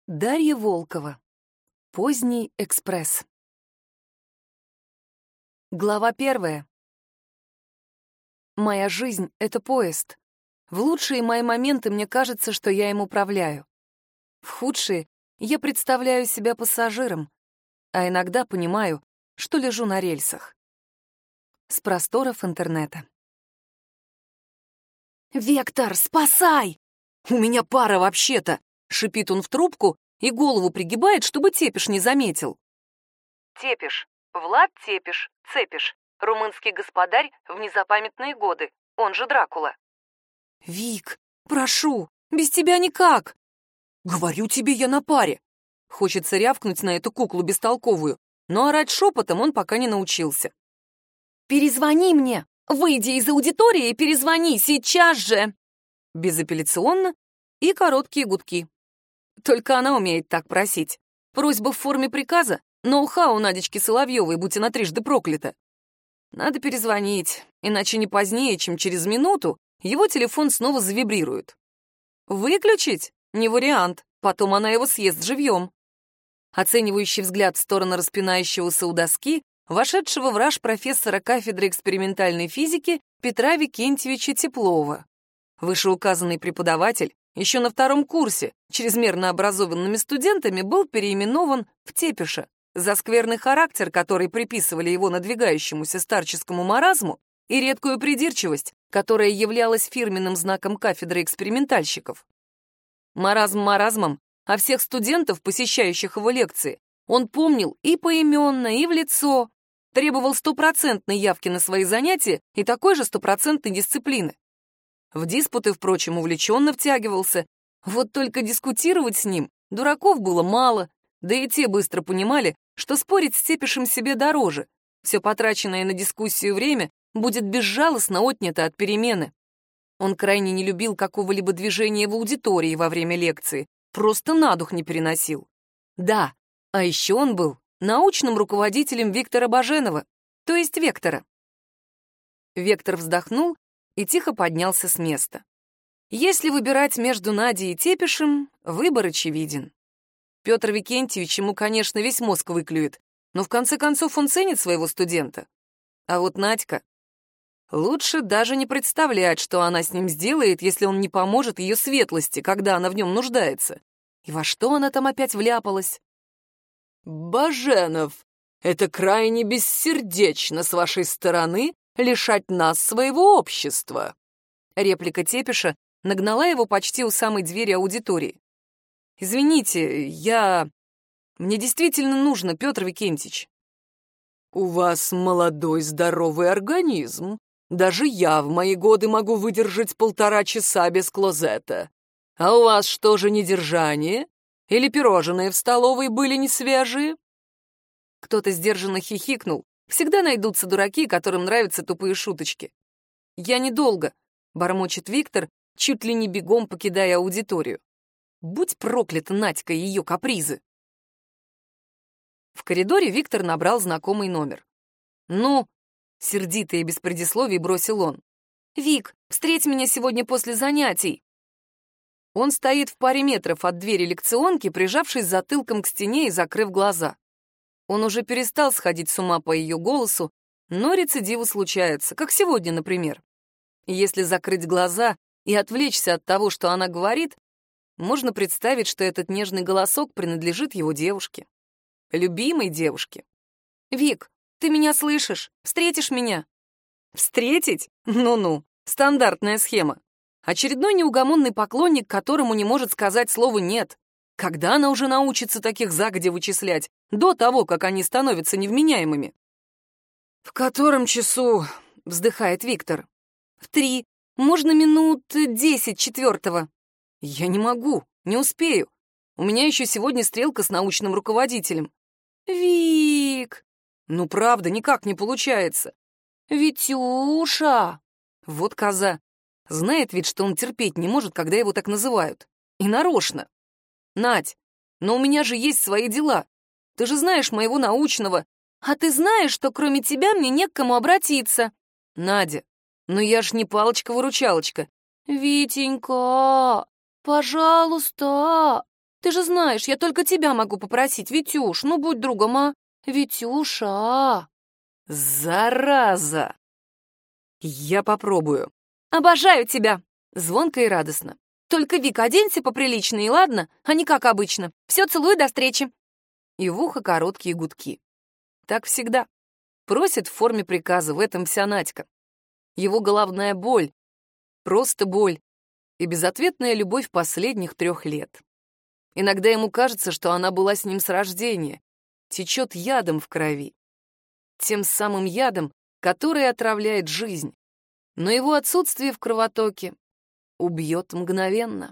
Дарья Волкова. Поздний экспресс. Глава 1. Моя жизнь — это поезд. В лучшие мои моменты мне кажется, что я им управляю. В худшие я представляю себя пассажиром, а иногда понимаю, что лежу на рельсах. С просторов интернета. «Вектор, спасай! У меня пара вообще-то!» — шипит он в трубку и голову пригибает, чтобы Тепиш не заметил. Тепиш. Влад Тепиш. Цепиш. Румынский господарь в незапамятные годы. Он же Дракула. «Вик, прошу, без тебя никак!» «Говорю тебе, я на паре!» Хочется рявкнуть на эту куклу бестолковую, но орать шепотом он пока не научился. «Перезвони мне! Выйди из аудитории и перезвони сейчас же!» Безапелляционно и короткие гудки. Только она умеет так просить. Просьба в форме приказа — ноу-хау Надечки Соловьевой, будь она трижды проклята. Надо перезвонить, иначе не позднее, чем через минуту, его телефон снова завибрирует. Выключить? Не вариант, потом она его съест живьем. Оценивающий взгляд в сторону распинающегося у доски, вошедшего в раж профессора кафедры экспериментальной физики Петра Викентьевича Теплова. Вышеуказанный преподаватель еще на 2-м курсе чрезмерно образованными студентами был переименован в Тепиша за скверный характер, который приписывали его надвигающемуся старческому маразму, и редкую придирчивость, которая являлась фирменным знаком кафедры экспериментальщиков. Маразм маразмом, а всех студентов, посещающих его лекции, он помнил и поименно, и в лицо, требовал стопроцентной явки на свои занятия и такой же стопроцентной дисциплины. В диспуты, впрочем, увлеченно втягивался. Вот только дискутировать с ним дураков было мало, да и те быстро понимали, что спорить с Тепишем себе дороже. Все потраченное на дискуссию время будет безжалостно отнято от перемены. Он крайне не любил какого-либо движения в аудитории во время лекции, просто на дух не переносил. Да, а еще он был научным руководителем Виктора Баженова, то есть Вектора. Вектор вздохнул и тихо поднялся с места. Если выбирать между Надей и Тепишем, выбор очевиден. Петр Викентьевич ему, конечно, весь мозг выклюет, но в конце концов он ценит своего студента. А вот Надька... Лучше даже не представлять, что она с ним сделает, если он не поможет ее светлости, когда она в нем нуждается. И во что она там опять вляпалась? «Баженов, это крайне бессердечно с вашей стороны лишать нас своего общества». Реплика Тепиша нагнала его почти у самой двери аудитории. «Извините, Мне действительно нужно, Петр Викентьевич». «У вас молодой здоровый организм. Даже я в мои годы могу выдержать 1,5 часа без клозета. А у вас что же, недержание? Или пирожные в столовой были не свежие?» Кто-то сдержанно хихикнул. Всегда найдутся дураки, которым нравятся тупые шуточки. «Я недолго», — бормочет Виктор, чуть ли не бегом покидая аудиторию. Будь проклята Надька и ее капризы. В коридоре Виктор набрал знакомый номер. «Ну?» — сердито и без предисловий бросил он. «Вик, встреть меня сегодня после занятий». Он стоит в паре метров от двери лекционки, прижавшись затылком к стене и закрыв глаза. Он уже перестал сходить с ума по ее голосу, но рецидивы случаются, как сегодня, например. Если закрыть глаза и отвлечься от того, что она говорит, можно представить, что этот нежный голосок принадлежит его девушке. Любимой девушке. «Вик, ты меня слышишь? Встретишь меня?» «Встретить? Ну-ну, стандартная схема. Очередной неугомонный поклонник, которому не может сказать слово «нет». Когда она уже научится таких загодя вычислять, до того, как они становятся невменяемыми? «В котором часу?» — вздыхает Виктор. «В 3. Можно минут 10 4-го». «Я не могу, не успею. У меня еще сегодня стрелка с научным руководителем». «Вик!» «Ну, правда, никак не получается». «Витюша!» Вот коза. Знает ведь, что он терпеть не может, когда его так называют. И нарочно. «Надь, но у меня же есть свои дела. Ты же знаешь моего научного. А ты знаешь, что кроме тебя мне не к кому обратиться». «Надя, но я ж не палочка-выручалочка». «Витенька, пожалуйста». Ты же знаешь, я только тебя могу попросить, Витюш, ну будь другом, а? Витюша!» «Зараза!» «Я попробую». «Обожаю тебя!» Звонко и радостно. «Только, Вика, оденься поприличнее, ладно? А не как обычно. Все, целую, до встречи!» И в ухо короткие гудки. Так всегда. Просит в форме приказа, в этом вся Надька. Его головная боль, просто боль и безответная любовь последних 3 лет. Иногда ему кажется, что она была с ним с рождения, течет ядом в крови. Тем самым ядом, который отравляет жизнь. Но его отсутствие в кровотоке убьет мгновенно.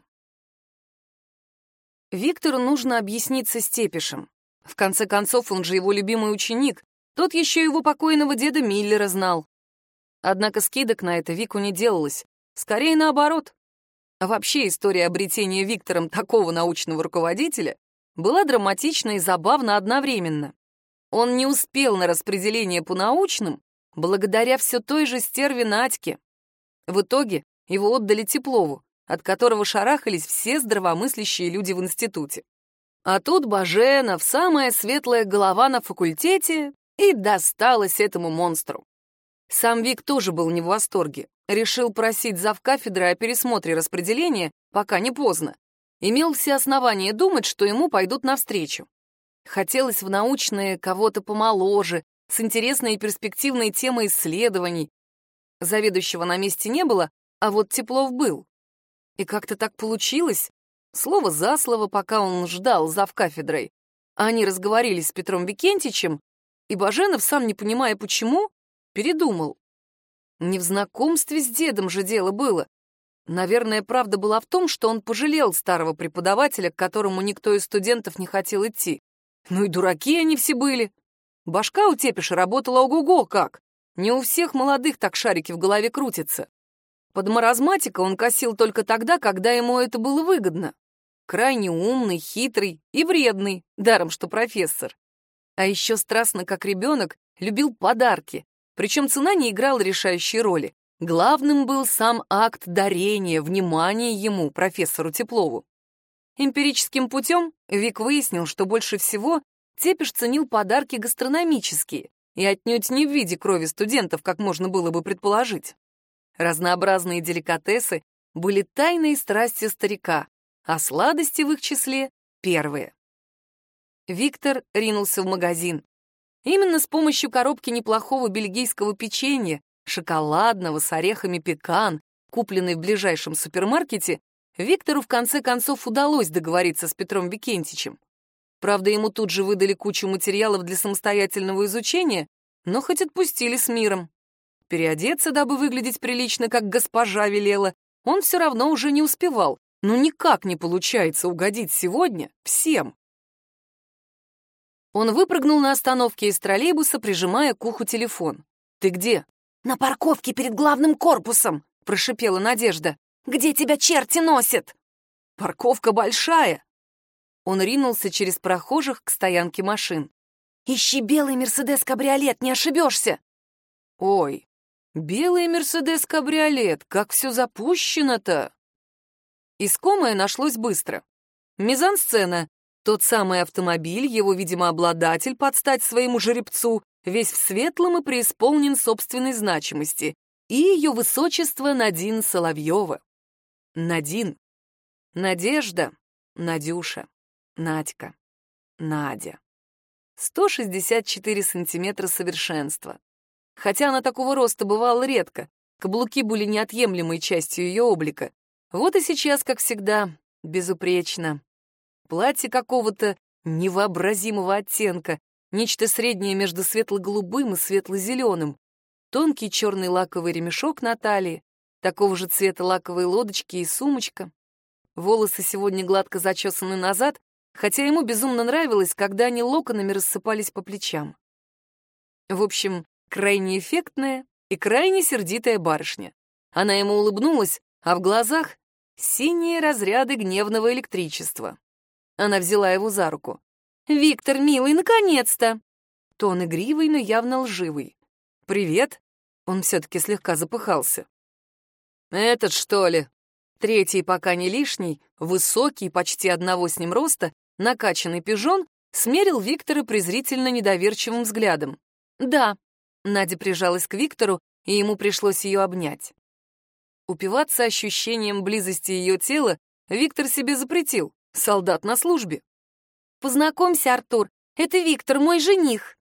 Виктору нужно объясниться с Тепишем. В конце концов, он же его любимый ученик, тот еще его покойного деда Миллера знал. Однако скидок на это Вику не делалось, скорее наоборот. А вообще история обретения Виктором такого научного руководителя была драматична и забавна одновременно. Он не успел на распределение по научным, благодаря все той же стерве Надьке. В итоге его отдали Теплову, от которого шарахались все здравомыслящие люди в институте. А тут Баженов, самая светлая голова на факультете, и досталось этому монстру. Сам Вик тоже был не в восторге. Решил просить завкафедры о пересмотре распределения, пока не поздно. Имел все основания думать, что ему пойдут навстречу. Хотелось в научные кого-то помоложе, с интересной и перспективной темой исследований. Заведующего на месте не было, а вот Теплов был. И как-то так получилось, слово за слово, пока он ждал завкафедрой. Они разговорились с Петром Викентичем, и Баженов, сам не понимая почему, передумал. Не в знакомстве с дедом же дело было. Наверное, правда была в том, что он пожалел старого преподавателя, к которому никто из студентов не хотел идти. Ну и дураки они все были. Башка у Тепиша работала ого-го как. Не у всех молодых так шарики в голове крутятся. Под маразматика он косил только тогда, когда ему это было выгодно. Крайне умный, хитрый и вредный, даром что профессор. А еще страстно, как ребенок, любил подарки. Причем цена не играла решающей роли. Главным был сам акт дарения, внимания ему, профессору Теплову. Эмпирическим путем Вик выяснил, что больше всего Тепиш ценил подарки гастрономические, и отнюдь не в виде крови студентов, как можно было бы предположить. Разнообразные деликатесы были тайной страстью старика, а сладости в их числе — первые. Виктор ринулся в магазин. Именно с помощью коробки неплохого бельгийского печенья, шоколадного с орехами пекан, купленной в ближайшем супермаркете, Виктору в конце концов удалось договориться с Петром Викентичем. Правда, ему тут же выдали кучу материалов для самостоятельного изучения, но хоть отпустили с миром. Переодеться, дабы выглядеть прилично, как госпожа велела, он все равно уже не успевал. Ну никак не получается угодить сегодня всем. Он выпрыгнул на остановке из троллейбуса, прижимая к уху телефон. «Ты где?» «На парковке перед главным корпусом», — прошипела Надежда. «Где тебя черти носят?» «Парковка большая». Он ринулся через прохожих к стоянке машин. «Ищи белый Мерседес-кабриолет, не ошибешься!» «Ой, белый Мерседес-кабриолет, как все запущено-то!» Искомое нашлось быстро. Мизансцена. Тот самый автомобиль, его, видимо, обладатель, под стать своему жеребцу, весь в светлом и преисполнен собственной значимости, и ее высочество Надин Соловьева. Надин. Надежда. Надюша. Надька. Надя. 164 сантиметра совершенства. Хотя она такого роста бывала редко, каблуки были неотъемлемой частью ее облика. Вот и сейчас, как всегда, безупречно. Платье какого-то невообразимого оттенка, нечто среднее между светло-голубым и светло-зеленым. Тонкий черный лаковый ремешок на талии, такого же цвета лаковые лодочки и сумочка. Волосы сегодня гладко зачесаны назад, хотя ему безумно нравилось, когда они локонами рассыпались по плечам. В общем, крайне эффектная и крайне сердитая барышня. Она ему улыбнулась, а в глазах синие разряды гневного электричества. Она взяла его за руку. «Виктор, милый, наконец-то!» Тон игривый, но явно лживый. «Привет!» Он все-таки слегка запыхался. «Этот, что ли?» Третий, пока не лишний, высокий, почти одного с ним роста, накачанный пижон, смерил Виктора презрительно недоверчивым взглядом. «Да», — Надя прижалась к Виктору, и ему пришлось ее обнять. Упиваться ощущением близости ее тела Виктор себе запретил, солдат на службе. «Познакомься, Артур, это Виктор, мой жених».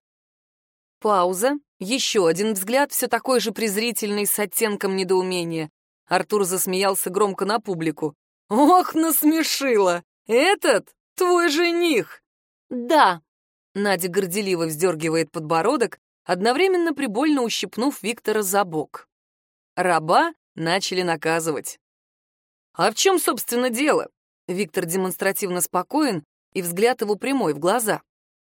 Пауза, еще один взгляд, все такой же презрительный, с оттенком недоумения. Артур засмеялся громко на публику. «Ох, насмешила! Этот твой жених!» «Да!» Надя горделиво вздергивает подбородок, одновременно прибольно ущипнув Виктора за бок. Раба начали наказывать. «А в чем, собственно, дело?» Виктор демонстративно спокоен, и взгляд его прямой в глаза.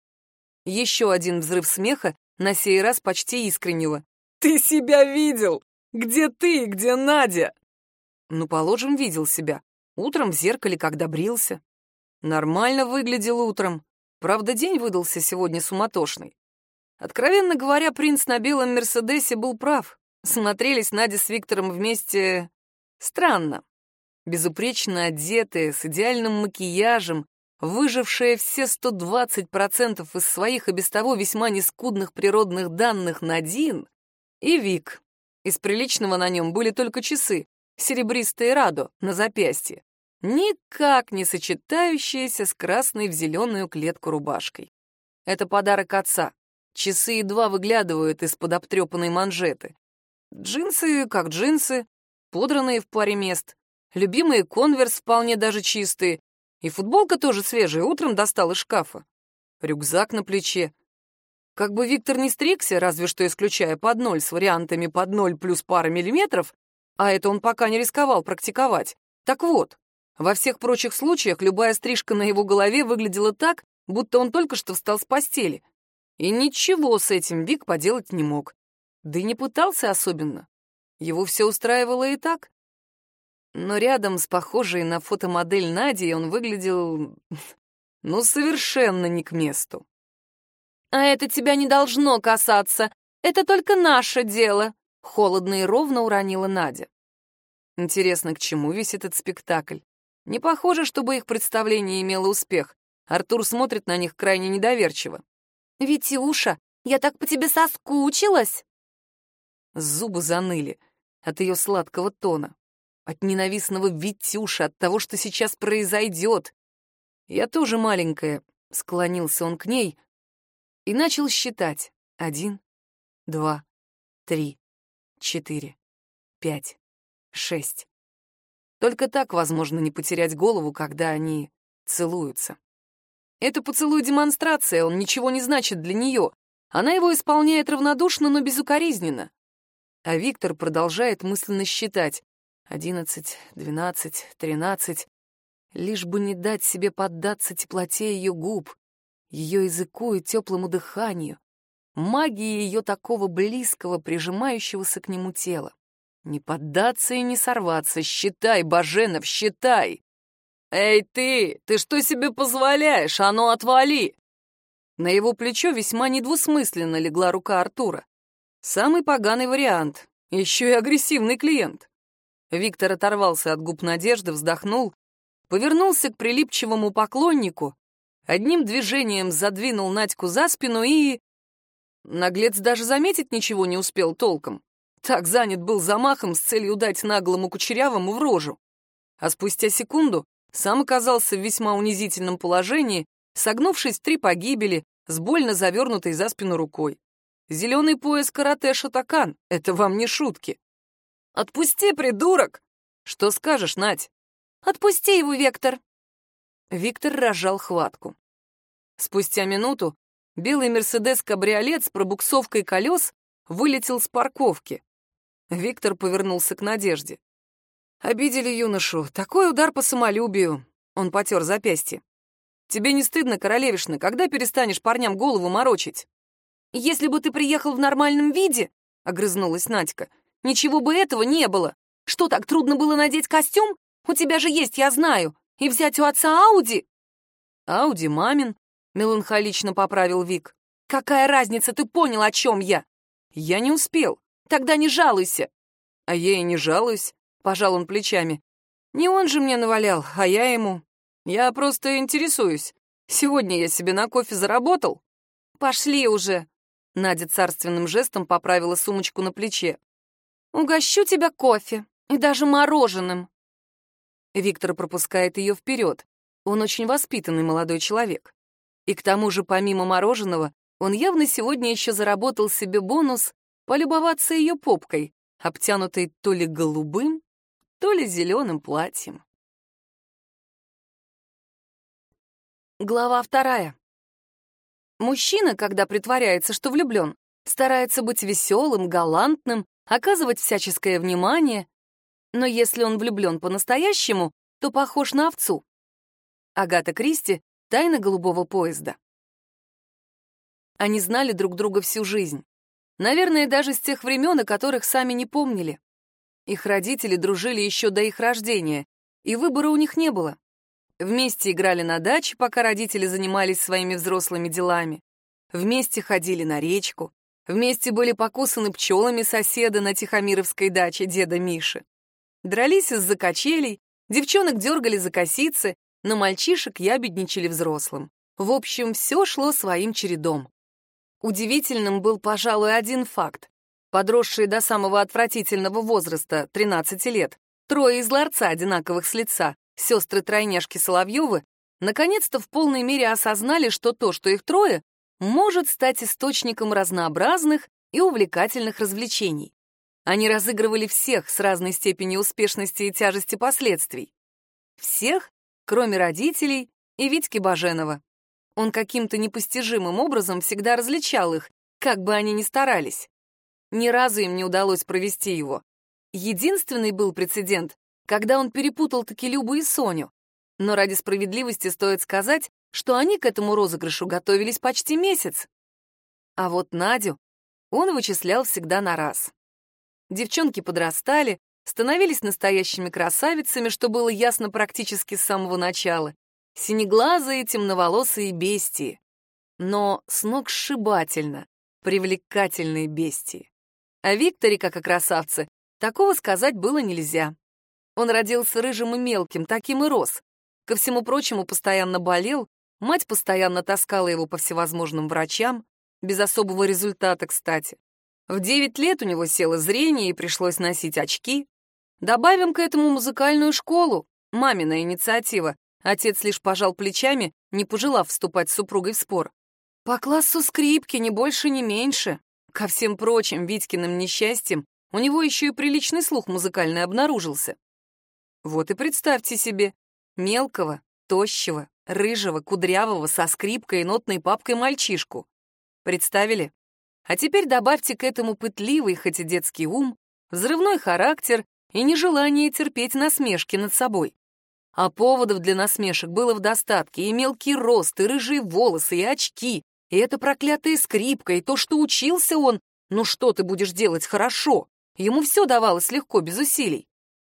Еще один взрыв смеха, на сей раз почти искреннего. «Ты себя видел? Где ты, где Надя?» «Ну, положим, видел себя. Утром в зеркале, когда брился. Нормально выглядел утром. Правда, день выдался сегодня суматошный. Откровенно говоря, принц на белом Мерседесе был прав. Смотрелись Надя с Виктором вместе странно. Безупречно одетые, с идеальным макияжем, выжившая все 120% из своих и без того весьма нескудных природных данных Надин, и Вик. Из приличного на нем были только часы, серебристые радо на запястье, никак не сочетающиеся с красной в зеленую клетку рубашкой. Это подарок отца. Часы едва выглядывают из-под обтрепанной манжеты. Джинсы как джинсы, подранные в паре мест. Любимые конверс вполне даже чистые. И футболка тоже свежая, утром достал из шкафа. Рюкзак на плече. Как бы Виктор не стригся, разве что исключая под ноль с вариантами под ноль плюс пара миллиметров, а это он пока не рисковал практиковать. Так вот, во всех прочих случаях любая стрижка на его голове выглядела так, будто он только что встал с постели. И ничего с этим Вик поделать не мог. Да и не пытался особенно. Его все устраивало и так. Но рядом с похожей на фотомодель Надей он выглядел, ну, совершенно не к месту. «А это тебя не должно касаться. Это только наше дело», — холодно и ровно уронила Надя. Интересно, к чему весь этот спектакль? Не похоже, чтобы их представление имело успех. Артур смотрит на них крайне недоверчиво. «Витюша, я так по тебе соскучилась!» Зубы заныли от ее сладкого тона, от ненавистного Витюша, от того, что сейчас произойдет. «Я тоже маленькая», — склонился он к ней и начал считать. 1, 2, 3, 4, 5, 6. Только так возможно не потерять голову, когда они целуются. Это поцелуй-демонстрация, он ничего не значит для нее. Она его исполняет равнодушно, но безукоризненно. А Виктор продолжает мысленно считать. 11, 12, 13. Лишь бы не дать себе поддаться теплоте ее губ, ее языку и теплому дыханию, магии ее такого близкого, прижимающегося к нему тела. Не поддаться и не сорваться. Считай, Баженов, считай. «Эй, ты что себе позволяешь? А ну, отвали!» На его плечо весьма недвусмысленно легла рука Артура. Самый поганый вариант. Еще и агрессивный клиент. Виктор оторвался от губ Надежды, вздохнул, повернулся к прилипчивому поклоннику, одним движением задвинул Надьку за спину и... Наглец даже заметить ничего не успел толком. Так занят был замахом с целью дать наглому кучерявому в рожу. А спустя секунду сам оказался в весьма унизительном положении, согнувшись в 3 погибели, с больно завернутой за спину рукой. Зеленый пояс карате Шотокан — это вам не шутки. «Отпусти, придурок!» «Что скажешь, Надь?» «Отпусти его, Виктор!» Виктор разжал хватку. Спустя минуту белый Мерседес-кабриолет с пробуксовкой колес вылетел с парковки. Виктор повернулся к Надежде. «Обидели юношу. Такой удар по самолюбию». Он потер запястье. «Тебе не стыдно, королевишна, когда перестанешь парням голову морочить?» «Если бы ты приехал в нормальном виде», — огрызнулась Надька, — «ничего бы этого не было. Что, так трудно было надеть костюм? У тебя же есть, я знаю. И взять у отца Ауди». «Ауди мамин», — меланхолично поправил Вик. «Какая разница, ты понял, о чем я?» «Я не успел». «Тогда не жалуйся». «А я и не жалуюсь», — пожал он плечами. Не он же мне навалял, а я ему. Я просто интересуюсь. Сегодня я себе на кофе заработал. Пошли уже. Надя царственным жестом поправила сумочку на плече. Угощу тебя кофе и даже мороженым. Виктор пропускает ее вперед. Он очень воспитанный молодой человек. И к тому же, помимо мороженого, он явно сегодня еще заработал себе бонус полюбоваться ее попкой, обтянутой то ли голубым, то ли зеленым платьем. Глава 2. Мужчина, когда притворяется, что влюблен, старается быть веселым, галантным, оказывать всяческое внимание, но если он влюблен по-настоящему, то похож на овцу. Агата Кристи «Тайна голубого поезда». Они знали друг друга всю жизнь. Наверное, даже с тех времен, о которых сами не помнили. Их родители дружили еще до их рождения, и выбора у них не было. Вместе играли на даче, пока родители занимались своими взрослыми делами. Вместе ходили на речку. Вместе были покусаны пчелами соседа на Тихомировской даче деда Миши. Дрались из-за качелей, девчонок дергали за косицы, но мальчишек ябедничали взрослым. В общем, все шло своим чередом. Удивительным был, пожалуй, один факт. Подросшие до самого отвратительного возраста, 13 лет, трое из ларца одинаковых с лица, сестры-тройняшки Соловьевы, наконец-то в полной мере осознали, что то, что их трое, может стать источником разнообразных и увлекательных развлечений. Они разыгрывали всех с разной степенью успешности и тяжести последствий. Всех, кроме родителей и Витьки Баженова. Он каким-то непостижимым образом всегда различал их, как бы они ни старались. Ни разу им не удалось провести его. Единственный был прецедент, когда он перепутал таки Любу и Соню. Но ради справедливости стоит сказать, что они к этому розыгрышу готовились почти месяц. А вот Надю он вычислял всегда на раз. Девчонки подрастали, становились настоящими красавицами, что было ясно практически с самого начала. Синеглазые, темноволосые бестии. Но сногсшибательно привлекательные бестии. О Викторе, как о красавце, такого сказать было нельзя. Он родился рыжим и мелким, таким и рос. Ко всему прочему, постоянно болел, мать постоянно таскала его по всевозможным врачам, без особого результата, кстати. В 9 лет у него село зрение и пришлось носить очки. Добавим к этому музыкальную школу, мамина инициатива. Отец лишь пожал плечами, не пожелав вступать с супругой в спор. По классу скрипки, ни больше, ни меньше. Ко всем прочим Витькиным несчастьям у него еще и приличный слух музыкальный обнаружился. Вот и представьте себе мелкого, тощего, рыжего, кудрявого, со скрипкой и нотной папкой мальчишку. Представили? А теперь добавьте к этому пытливый, хоть и детский ум, взрывной характер и нежелание терпеть насмешки над собой. А поводов для насмешек было в достатке: и мелкий рост, и рыжие волосы, и очки, и эта проклятая скрипка, и то, что учился он. Ну что ты будешь делать хорошо? Ему все давалось легко, без усилий.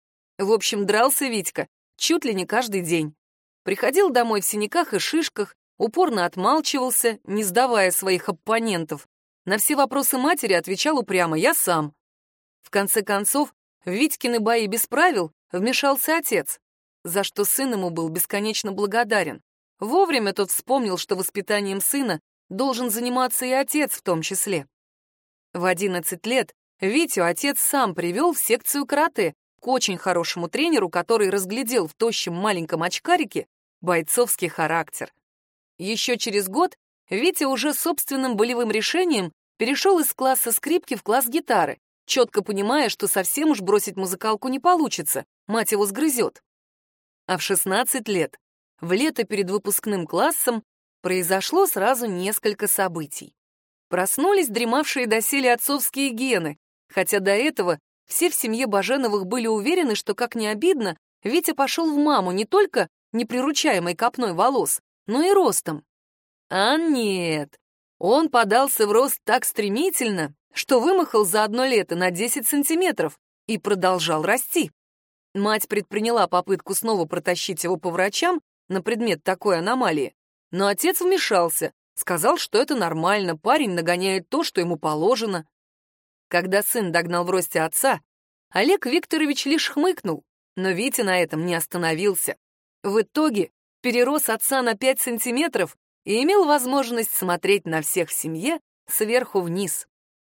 В общем, дрался Витька чуть ли не каждый день. Приходил домой в синяках и шишках, упорно отмалчивался, не сдавая своих оппонентов. На все вопросы матери отвечал упрямо: «Я сам». В конце концов, в Витькины бои без правил вмешался отец, за что сын ему был бесконечно благодарен. Вовремя тот вспомнил, что воспитанием сына должен заниматься и отец в том числе. В 11 лет Витю отец сам привел в секцию карате к очень хорошему тренеру, который разглядел в тощем маленьком очкарике бойцовский характер. Еще через год Витя уже собственным болевым решением перешел из класса скрипки в класс гитары, четко понимая, что совсем уж бросить музыкалку не получится, мать его сгрызет. А в 16 лет, в лето перед выпускным классом, произошло сразу несколько событий. Проснулись дремавшие доселе отцовские гены, хотя до этого все в семье Баженовых были уверены, что, как ни обидно, Витя пошел в маму не только неприручаемой копной волос, но и ростом. А нет, он подался в рост так стремительно, что вымахал за одно лето на 10 сантиметров и продолжал расти. Мать предприняла попытку снова протащить его по врачам на предмет такой аномалии, но отец вмешался, сказал, что это нормально, парень нагоняет то, что ему положено. Когда сын догнал в росте отца, Олег Викторович лишь хмыкнул, Но Витя на этом не остановился. В итоге перерос отца на 5 сантиметров и имел возможность смотреть на всех в семье сверху вниз.